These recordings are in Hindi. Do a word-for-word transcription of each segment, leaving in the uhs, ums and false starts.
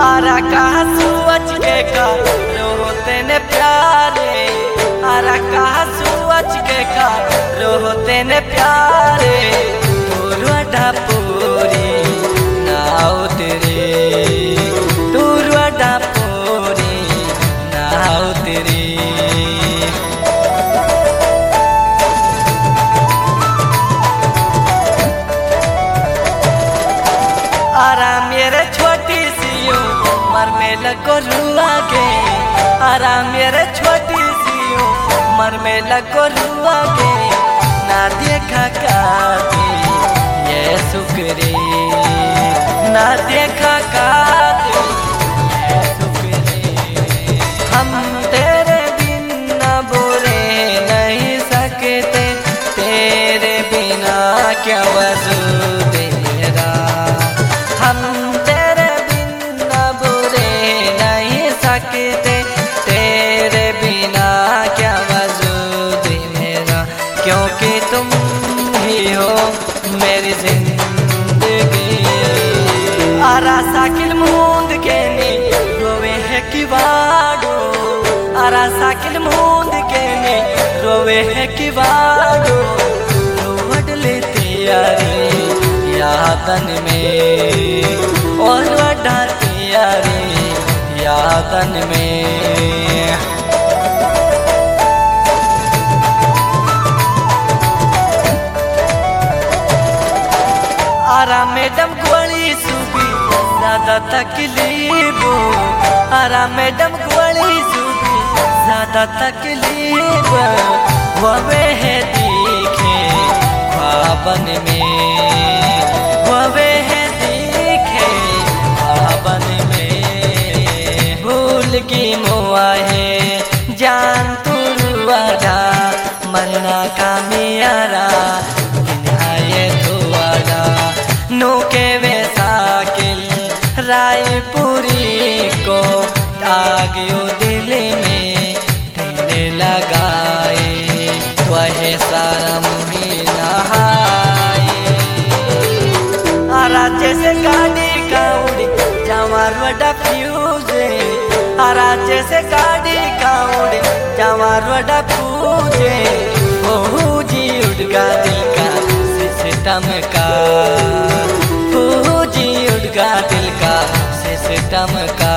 आरा कहा सोच के का रोते ने प्यारे, आरा कहा सोच के का रोते ने प्यारे। तुरवडा पूरी नाव तेरे, तुरवडा पूरी नाव तेरी। आरा मेरे छोटी सी उमर में लगो रुआ के, आरा मेरे छोटी सी उमर में लगो रुआ के। ना देखा काते ये सुकरे, ना देखा काते ये सुकरे। हम तेरे बिन न बुरे नहीं सकते, तेरे बिना क्या वजूद मेरा। हम तेरे बिन न बुरे नहीं सकते, तेरे बिना क्या वजूद मेरा। क्योंकि तुम ही हो मेरी जिंदगी। आरा साकिल मूंद के नी रोवे है कि वाडो, आरा साकिल मूंद के नी रोवे है कि वाडो। रोवड लेते यारे यादन में और वडाते यारे यादन में। आरा मैडम गोली सुबी ज्यादा तकलीफ, आरा मैडम गोली सुबी ज्यादा तकलीफ। वह है दिखे ख्वाबन में, वह है दिखे ख्वाबन में। भूल की मुआ है जान तुरवडा, मरना का मियारा दिनाए धुआडा। नो के वे साकिल रायपुरी को आगियो दिल में दिल लगाए। वह सारा मुही नहाए। आरा जैसे गाड़ी का उड़ी जमार वडा फ्यूज, आरा जैसे गाड़ी का उड़ी जमार वडा फ्यूज। ओह जी उड़गा दिल का सिस्टम का, ओह जी उड़गा दिल का सिस्टम का।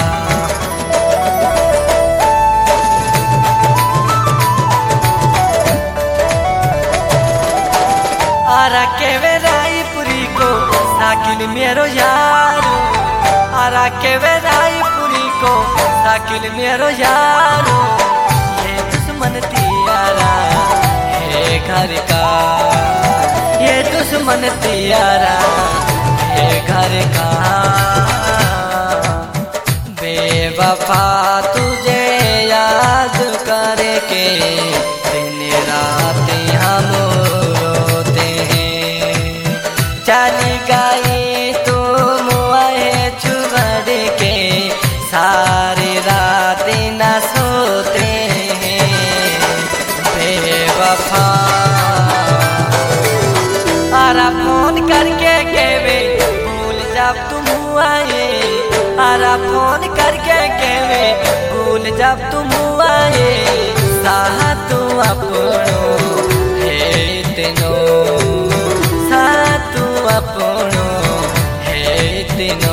आरा के वे रायपुरी को साकिल मेरो यारो, आरा के वे रायपुरी को साकिल मेरो यारो। ये दुश्मन तियारा है घर का, ये दुश्मन तियारा है घर का। बेवफा तुझे याद करके दिन रात हम रोते हैं। चली गई तुम आए छुड़ के, सारी रात न सोते हैं। बेवफा आरा फोन करके केवे भूल जब तुम आए, आरा फोन करके केवे भूल जब तुम आए। साहा तू अपनो है इतनो, साहा तू अपनो है इतनो।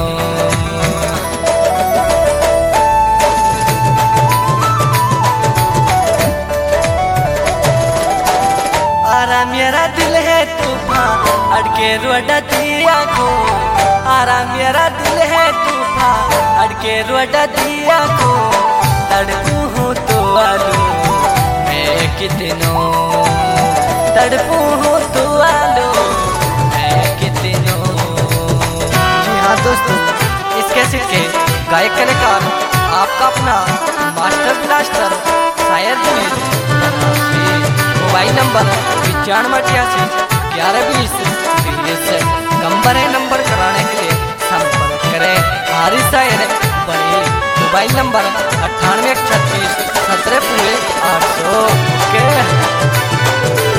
आरा मेरा दिल है तूफान अड़के रोड़ा दिया को, आरा मेरा दिल है तूफान अड़के रोड़ा दिया को। तड़पू हूँ तो आलू मैं कितनों, तड़पू हूँ तो आलू मैं कितनों। जी हाँ दोस्तों, इस कैसेट के गायक कलाकार आपका अपना मास्टर ब्लास्टर शायर जुनेद। मोबाइल नंबर पचानवे अठासी ग्यारह बीस नंबर है। नंबर कराने के लिए संपर्क करें हारिस शायर बड़े। मोबाइल नंबर अट्ठानवे छत्तीस सत्रह पूरे आठ सौ के।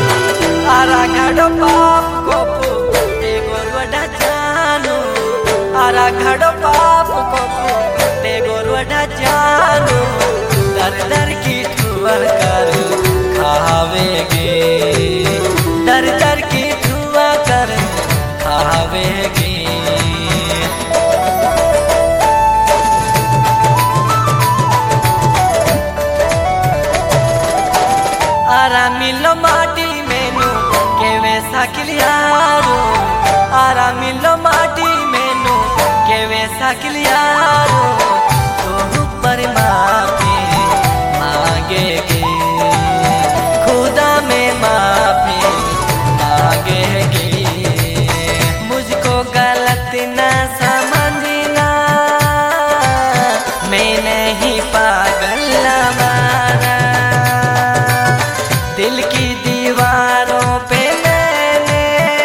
आरा घाटो पाप गोपू एक और वडा जानो, आरा घड़ो पाप को ते गोरवड़ा जानो दर दर की ठुवर कर खावेगे दर दर की ठुआ कर खावेगे। आरा मिलो माटी मेनू के वैसा किलियारो आरा मिलो माटी मेनू के वैसा किलियारो तो पर माफी मांगेगे खुदा में माफी मांगेगे। मुझको गलत न समझना मैं नहीं पागल हमारा दिल की दीवारों पे मैंने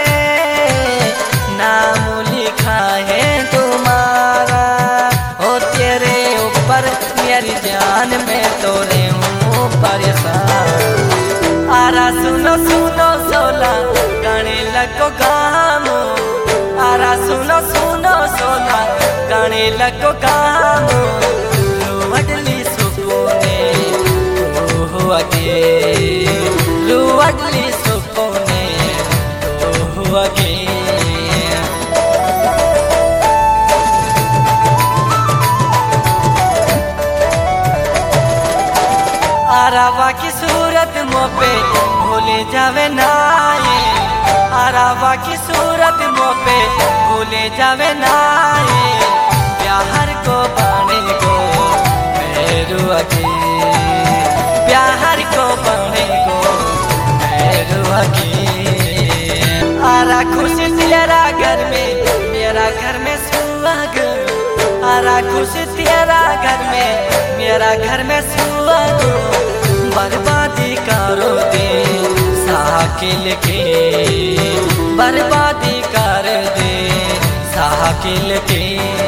नाम लिखा है तुम्हारा ओ तेरे ऊपर मेरी जान में तो रे हूँ परेशान। आरा सुनो सुनो सोला गाने लगो गामो आरा सुनो सुनो सोला गाने लगो गामो रुवडली सुकूने तो हुआ के रुवडली सुकूने तो हुआ के। आरावा की सूरत मोपे भूले जावे नाये आरावा की सूरत मोपे भूले जावे नाये प्यार को पाने को मेरू अके प्यार को पाने को मेरू अके। आरा खुशी तेरा घर में मेरा घर में सुहाग आरा खुशी तेरा घर में मेरा घर में सुहाग बर्बादी करो दे साकिल के बर्बादी कर दे साकिल के।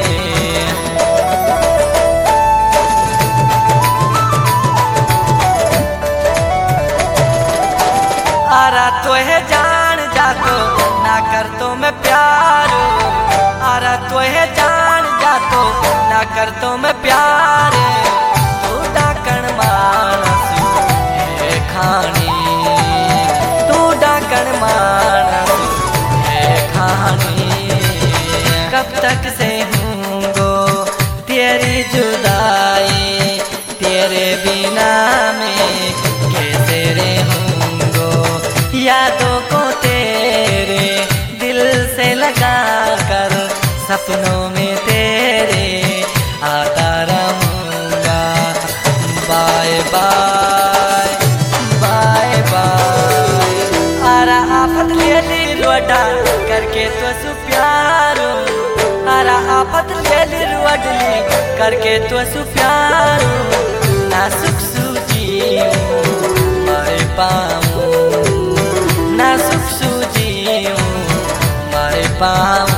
आरा तो है जान जातो ना कर तो मैं प्यार आरा तो है जान जातो ना कर तो मैं प्यार तू डाकण मानस है खानी तू डाकण मानस है खानी। कब तक से हूँगो तेरी जुदाई तेरे बिना में कैसे रहूँगो यादों को तेरे दिल से लगा कर सपनों में तेरे आता रहूँगा bye bye bye bye. Arrah आफत ले ली रोडा करके तो सु प्यारो आरा आफत ले ली रोडली करके तो सु प्यारो ना सुख सूझी मर पाऊँ ना सुख सूझी मर पाऊँ।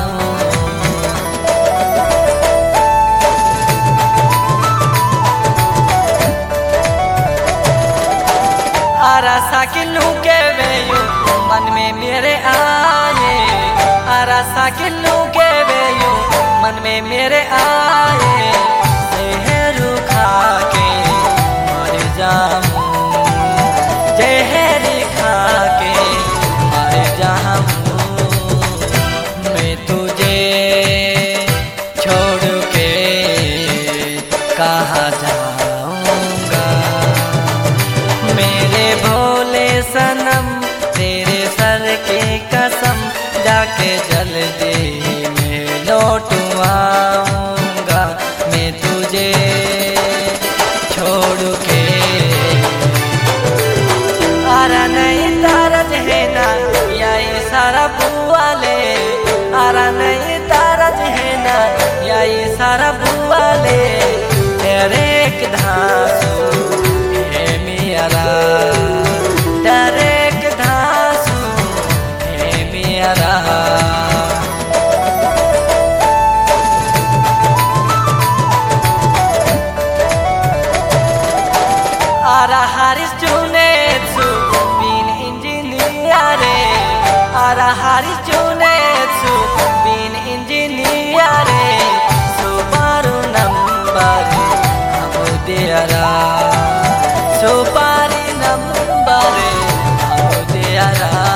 आरा साकिलू के वेयू मन में मेरे आए आरा साकिलू के वेयू मन में मेरे आए जहर खा के मर जाऊं जहर खा के मर जाऊं मैं तुझे छोड़ के कहाँ जाऊंगा मेरे भोले सनम तेरे सर की कसम जाके जल्दी में लौट आऊंगा मैं तुझे छोड़ के। आरा नहीं तारज है ना यही सारा बुआ ले आरा नहीं तारज है ना यही सारा बुआ ले तेरे एक धांसू है मेरा तेरे एक धांसू है मेरा। आरा हारिस चुने सु बीन इंजीनियर आरा हारिस चुने सु बीन इंजीनियर यारा सुपारी नंबर आओ दे यारा